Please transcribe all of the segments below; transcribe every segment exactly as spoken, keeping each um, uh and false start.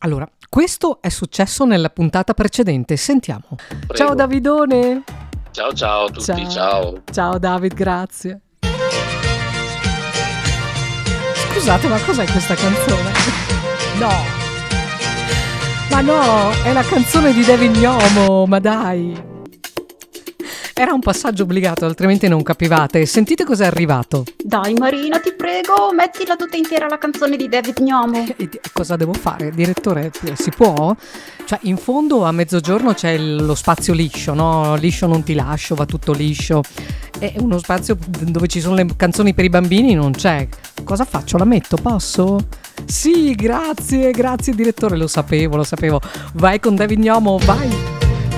Allora, questo è successo nella puntata precedente, sentiamo. Prego. Ciao Davidone! Ciao ciao a tutti, ciao. Ciao, ciao David, grazie. Scusate, ma cos'è questa canzone? No! Ma no, è la canzone di David Gnomo, ma dai! Era un passaggio obbligato, altrimenti non capivate. Sentite cos'è arrivato. Dai Marina, ti prego, mettila tutta intera la canzone di David Gnomo. E cosa devo fare? Direttore, si può? Cioè, in fondo a mezzogiorno c'è lo spazio liscio, no? Liscio non ti lascio, va tutto liscio. E uno spazio dove ci sono le canzoni per i bambini non c'è. Cosa faccio? La metto? Posso? Sì, grazie, grazie direttore, lo sapevo, lo sapevo. Vai con David Gnomo, vai!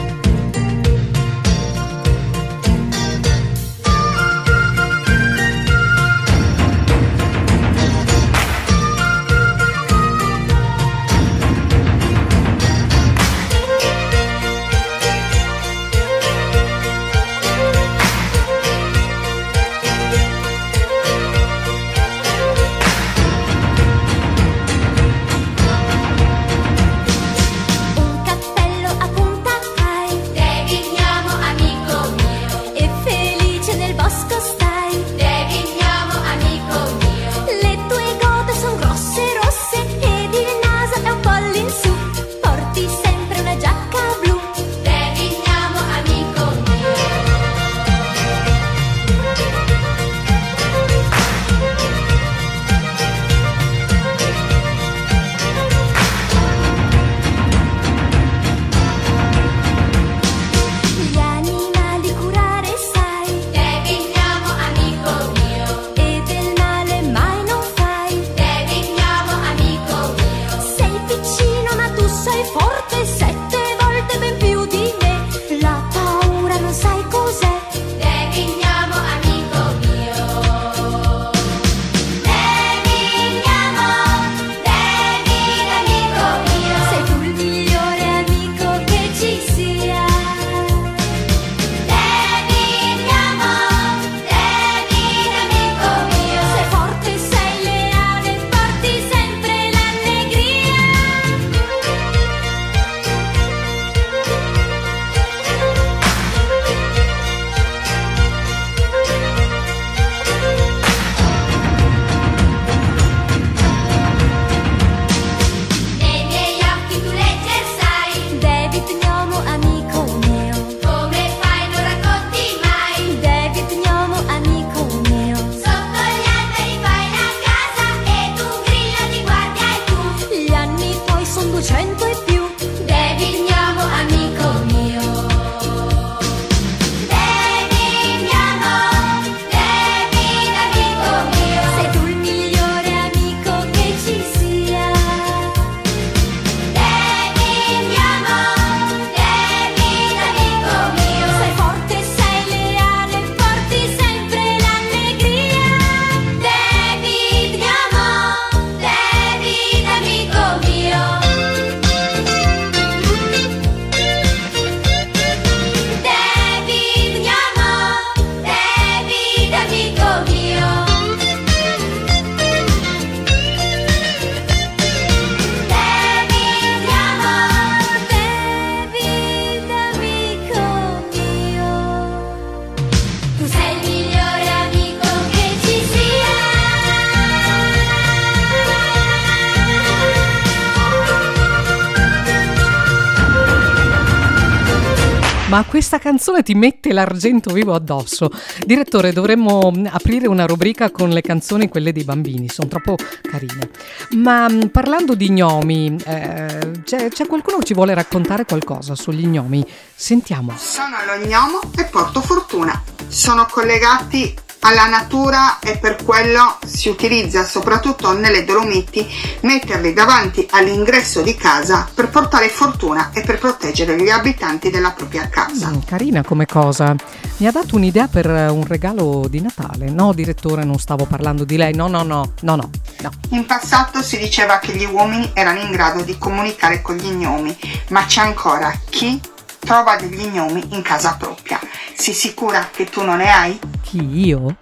Ma questa canzone ti mette l'argento vivo addosso. Direttore, dovremmo aprire una rubrica con le canzoni, quelle dei bambini, sono troppo carine. Ma parlando di gnomi, eh, c'è, c'è qualcuno che ci vuole raccontare qualcosa sugli gnomi? Sentiamo. Sono lo gnomo e porto fortuna. Sono collegati alla natura e per quello si utilizza soprattutto nelle Dolomiti metterli davanti all'ingresso di casa per portare fortuna e per proteggere gli abitanti della propria casa. Mm, carina come cosa. Mi ha dato un'idea per un regalo di Natale. No, direttore, non stavo parlando di lei. No, no, no, no, no, no. In passato si diceva che gli uomini erano in grado di comunicare con gli gnomi, ma c'è ancora chi trova degli gnomi in casa propria. Sei sicura che tu non ne hai? Chi, io?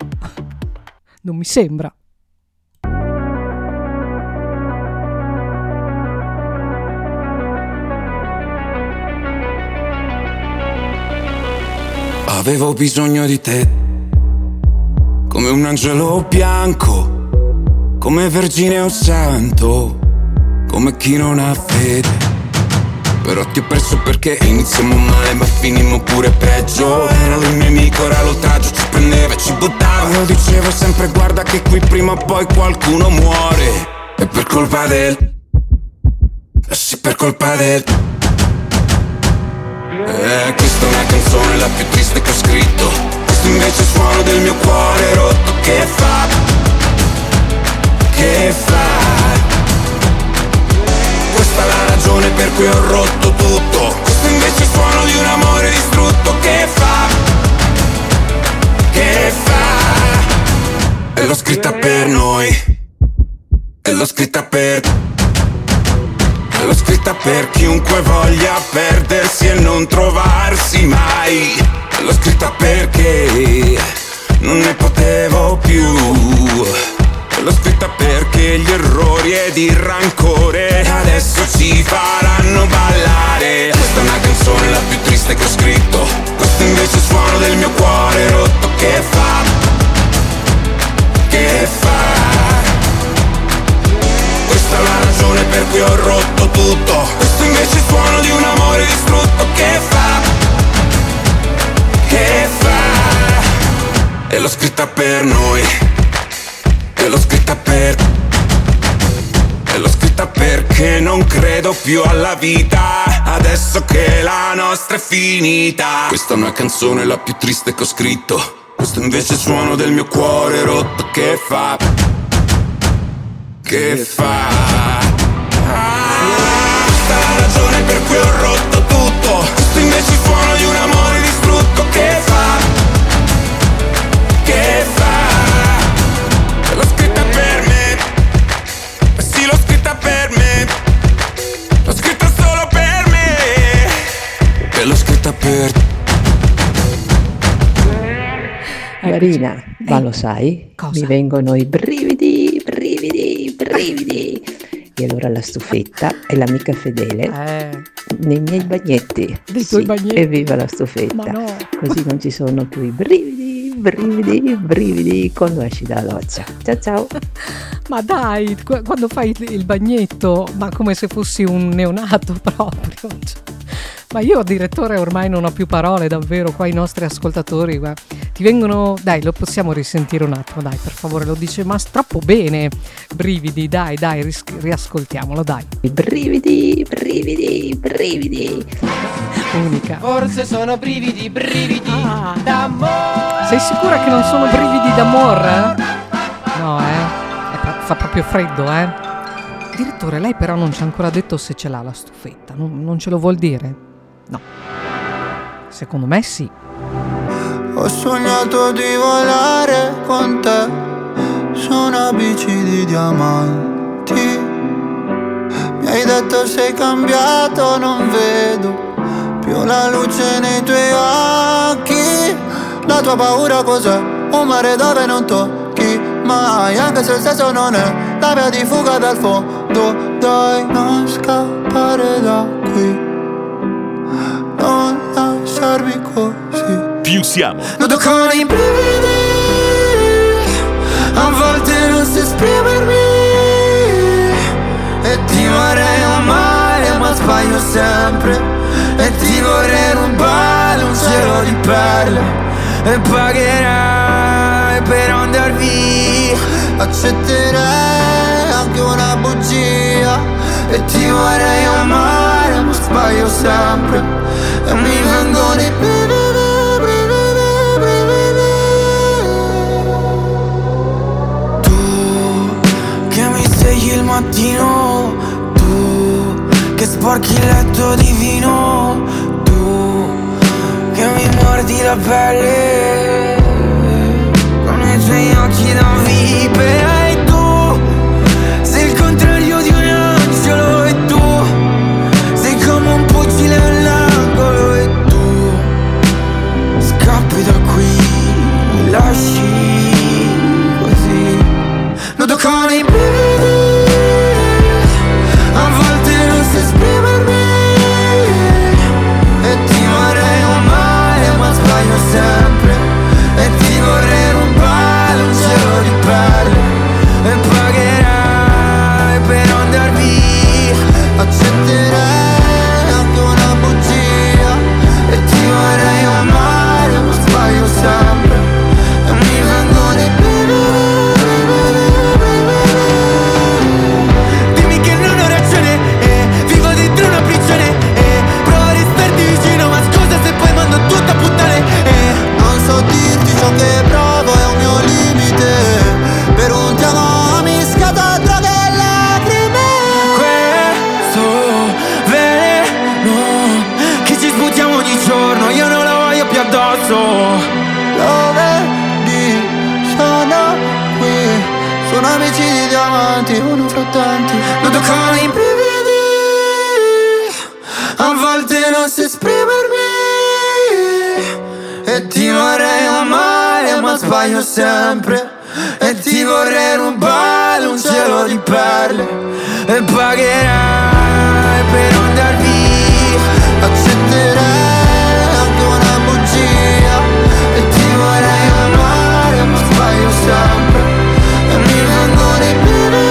Non mi sembra. Avevo bisogno di te, come un angelo bianco, come vergine o santo, come chi non ha fede. Però ti ho perso perché iniziamo male ma finimmo pure peggio. Era lui il nemico, era l'oltraggio, ci prendeva e ci buttava. Lo dicevo sempre, guarda che qui prima o poi qualcuno muore. E per colpa del, eh sì, per colpa del. Eh, questa è una canzone la più triste che ho scritto. Questo invece è il suono del mio cuore rotto. Che fa? Che fa? Questa è la ragione per cui ho rotto tutto. Questo invece è il suono di un amore distrutto. Che fa? Che fa? E l'ho scritta per noi. E l'ho scritta per. E l'ho scritta per chiunque voglia perdersi e non trovarsi mai. E l'ho scritta perché non ne potevo più. E l'ho scritta perché gli errori ed il rancore adesso ci faranno ballare. Questa è una canzone la più triste che ho scritto. Questo invece è il suono del mio cuore rotto. Che fa? Che fa? Questa è la ragione per cui ho rotto tutto. Questo invece è il suono di un amore distrutto. Che fa? Che fa? E l'ho scritta per noi. E l'ho scritta per. E l'ho scritta perché non credo più alla vita adesso che la nostra è finita. Questa è una canzone la più triste che ho scritto. Questo invece è il suono del mio cuore rotto. Che fa? Che fa? Ah, questa è la ragione per cui ho rotto tutto. Questo invece è il suono di un amore distrutto. Che fa? Che fa? E l'ho scritta per me. Sì, l'ho scritta per me. L'ho scritta solo per me. E l'ho scritta per. Marina, ma lo sai? Cosa? Mi vengono i brividi, brividi, brividi. E allora la stufetta è l'amica fedele Eh, nei miei bagnetti. Dei Sì, tuoi bagnetti. evviva la stufetta. ma no. Così non ci sono più i brividi, brividi, brividi quando esci dalla doccia. Ciao ciao. Ma dai, qu- quando fai il, il bagnetto, ma come se fossi un neonato proprio. cioè. Ma io, direttore, ormai non ho più parole, davvero, qua i nostri ascoltatori, guarda, ti vengono. Dai, lo possiamo risentire un attimo, dai, per favore, lo dice ma troppo bene. Brividi, dai, dai, ris- riascoltiamolo, dai. I brividi, brividi, brividi. Unica. Forse sono brividi, brividi Ah. d'amore. Sei sicura che non sono brividi d'amore? No, eh? È pro- fa proprio freddo, eh? Direttore, lei però non ci ha ancora detto se ce l'ha la stufetta, non, non ce lo vuol dire? No. Secondo me sì. Ho sognato di volare con te su una bici di diamanti. Mi hai detto sei cambiato, non vedo più la luce nei tuoi occhi. La tua paura cos'è? Un mare dove non tocchi mai, anche se il senso non è la via di fuga dal fondo. Dai, non scappare da qui, non lasciarmi così. Più siamo. Noto con i brividi, a volte non so esprimermi, e ti vorrei amare ma sbaglio sempre, e ti vorrei rubare un cielo di perle, e pagherai per andar via. Accetterei anche una bugia, e ti vorrei amare ma sbaglio sempre, e mi vengono i brividi. Il mattino, tu che sporchi il letto di vino, tu che mi mordi la pelle con i tuoi occhi da vipera, e tu sei il contrario di un angelo, e tu sei come un fucile all'angolo, e tu scappi da qui, mi lasci così. Noto con i brividi, a volte non so esprimermi, e ti vorrei amare ma sbaglio sempre. sbaglio sempre e ti vorrei rubare un cielo di perle e pagherai per andar via, accetterai anche una bugia e ti vorrei amare ma sbaglio sempre e mi vengono i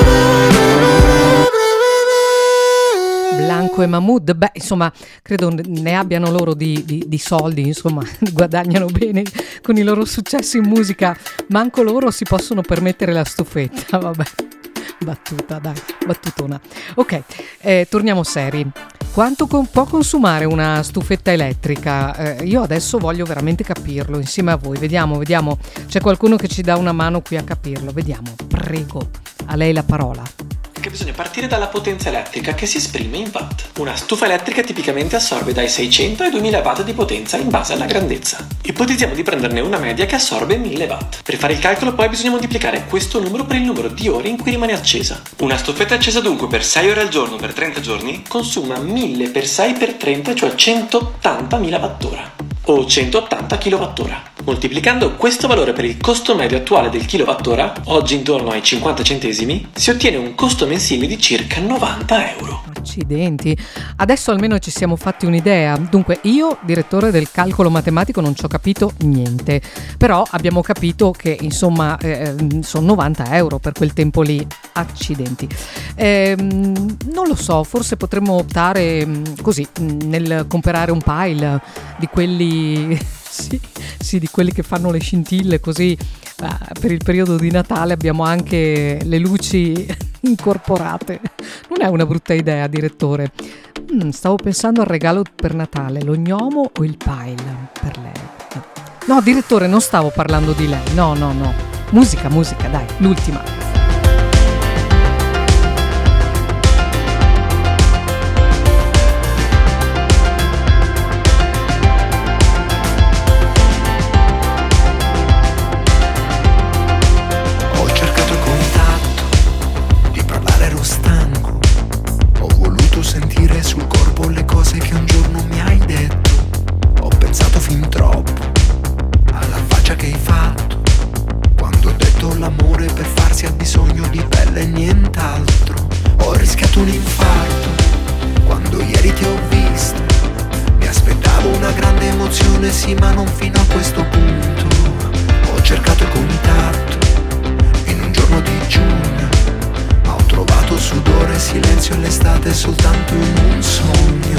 Blanco e Mahmood, beh insomma credo ne abbiano loro di, di, di soldi, insomma guadagnano bene con i loro successi in musica, manco loro si possono permettere la stufetta, vabbè, battuta dai, battutona. Ok, eh, torniamo seri. Quanto con- può consumare una stufetta elettrica? Eh, io adesso voglio veramente capirlo insieme a voi, vediamo, vediamo, c'è qualcuno che ci dà una mano qui a capirlo, vediamo, prego, a lei la parola. Che bisogna partire dalla potenza elettrica che si esprime in watt. Una stufa elettrica tipicamente assorbe dai seicento ai duemila watt di potenza in base alla grandezza. Ipotizziamo di prenderne una media che assorbe mille watt. Per fare il calcolo poi bisogna moltiplicare questo numero per il numero di ore in cui rimane accesa. Una stufetta accesa dunque per sei ore al giorno per trenta giorni consuma mille per sei per trenta, cioè centottantamila wattora o centottanta kilowattora. Moltiplicando questo valore per il costo medio attuale del kilowattora, oggi intorno ai cinquanta centesimi, si ottiene un costo mensile di circa novanta euro. Accidenti, adesso almeno ci siamo fatti un'idea. Dunque io, direttore del calcolo matematico, non ci ho capito niente, però abbiamo capito che insomma eh, sono novanta euro per quel tempo lì. Accidenti. Eh, non lo so, forse potremmo optare così nel comprare un pile di quelli sì, sì, di quelli che fanno le scintille, così eh, per il periodo di Natale abbiamo anche le luci incorporate. Non è una brutta idea, direttore. Mm, stavo pensando al regalo per Natale, lo gnomo o il pile per lei. No, direttore, non stavo parlando di lei. No, no, no. Musica, musica, dai, l'ultima. Sul corpo le cose che un giorno mi hai detto. Ho pensato fin troppo alla faccia che hai fatto quando ho detto l'amore per farsi ha bisogno di pelle e nient'altro. Ho rischiato un infarto quando ieri ti ho visto. Mi aspettavo una grande emozione, sì, ma non fino a questo punto. Ho cercato il contatto in un giorno di giugno, ma ho trovato sudore, silenzio e l'estate soltanto in un sogno.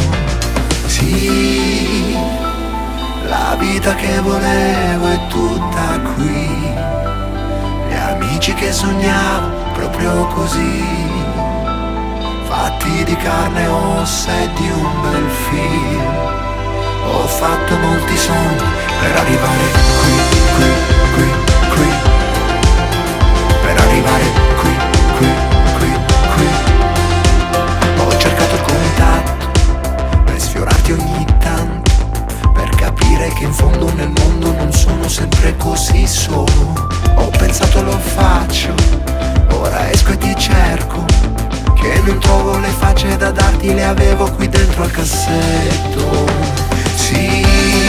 Sì, la vita che volevo è tutta qui, gli amici che sognavo proprio così, fatti di carne e ossa e di un bel film. Ho fatto molti sogni per arrivare qui, qui, qui, qui, per arrivare qui, qui, qui, qui. Ho cercato il contatto per sfiorarti ogni tanto, per capire che in fondo nel mondo non sono sempre così solo. Ho pensato lo faccio, ora esco e ti cerco, che non trovo le facce da darti, le avevo qui dentro al cassetto. Sì,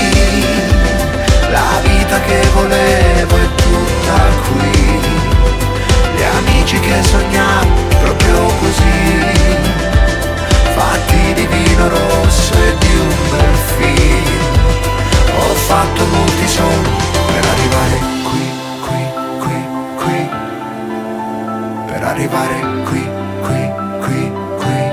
la vita che volevo è tutta qui, gli amici che sognavo proprio così, fatti di vino rosso e di un bel film. Ho fatto molti sogni per arrivare qui, qui, qui, qui, per arrivare qui, qui, qui, qui,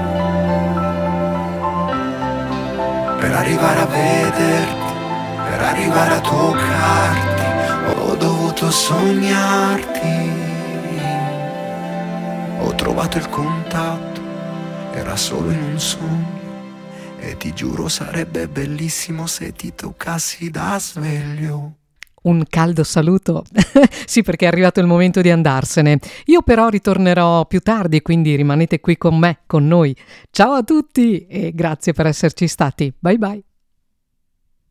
per arrivare a vederti, per arrivare a toccarti. Ho dovuto sognarti, ho trovato il contatto, era solo in un sogno, e ti giuro sarebbe bellissimo se ti toccassi da sveglio. Un caldo saluto. Sì, perché è arrivato il momento di andarsene. Io però ritornerò più tardi, quindi rimanete qui con me, con noi. Ciao a tutti e grazie per esserci stati. Bye bye.